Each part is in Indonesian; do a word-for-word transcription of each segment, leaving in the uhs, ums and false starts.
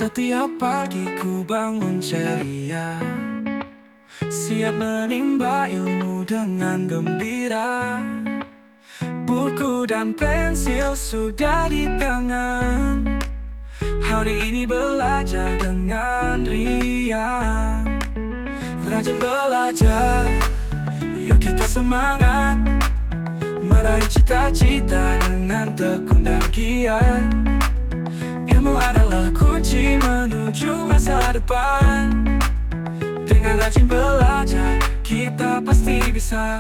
Setiap pagi ku bangun ceria, siap menimba ilmu dengan gembira. Buku dan pensil sudah di tangan, hari ini belajar dengan riang. Rajin belajar, yuk kita semangat, meraih cita-cita dengan tekun dan giat. Ilmu adalah kunci menuju masa depan. Dengan rajin belajar, kita pasti bisa.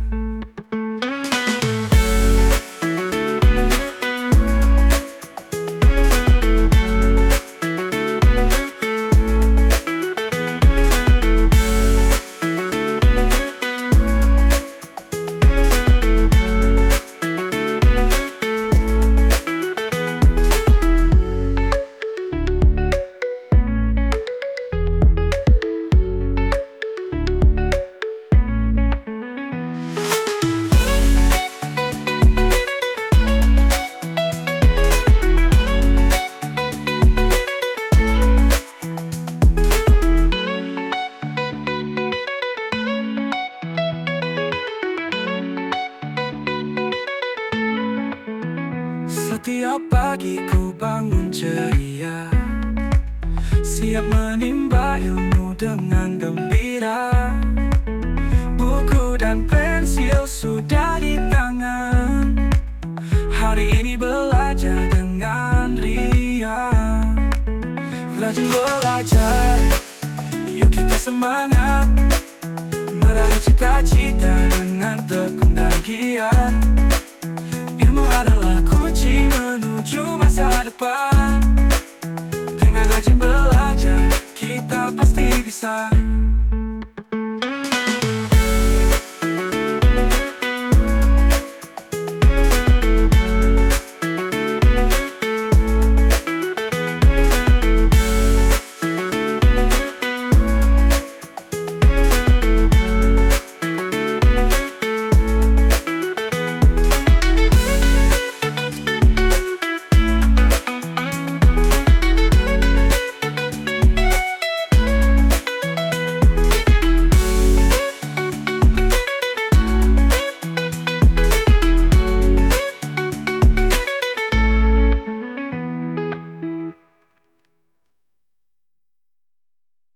Setiap pagi ku bangun ceria, siap menimba ilmu dengan gembira. Buku dan pensil sudah di tangan, hari ini belajar dengan riang. Rajin belajar, yuk kita semangat, meraih cita-cita dengan tekun dan giat. Ilmu adalah kunci menuju masa depan. Dengan rajin belajar, kita pasti bisa.